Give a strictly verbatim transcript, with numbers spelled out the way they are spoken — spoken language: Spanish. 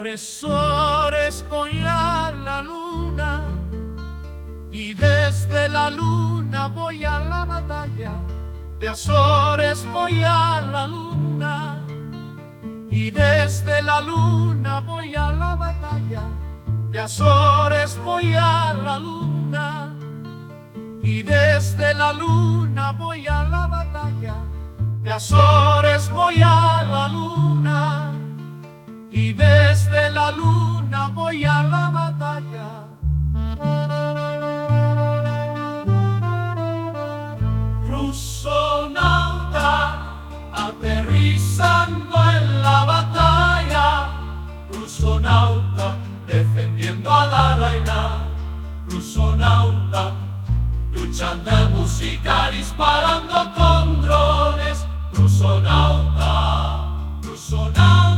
Azores voy a la luna y desde la luna voy a la batalla. De Azores voy a la luna y desde la luna voy a la batalla. De Azores voy a la luna y desde la luna voy a la batalla. De Azores voy a la luna y desde la luna voy a la batalla. Rusonauta, aterrizando en la batalla. Rusonauta, defendiendo a la reina. Rusonauta, luchando en música, disparando con drones. Rusonauta, Rusonauta.